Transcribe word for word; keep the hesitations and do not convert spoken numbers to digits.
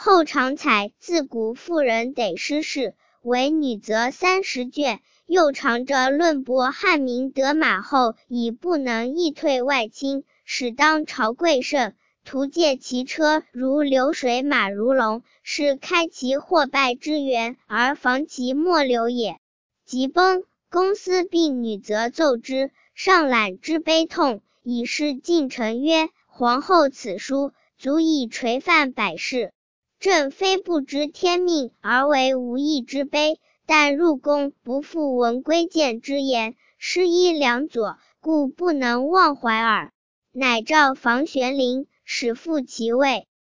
后常采自古妇人得失事，为女则三十卷，又常着论驳汉明得马后，已不能易退外亲，使当朝贵盛，图借其车如流水，马如龙，是开其获败之源，而防其末流也。即崩，公私并女则奏之，上览之悲痛，以示近臣曰：皇后此书，足以垂范百世。朕非不知天命，而为无义之悲，但入宫不复闻规谏之言，失依良佐，故不能忘怀耳。乃召房玄龄，使复其位。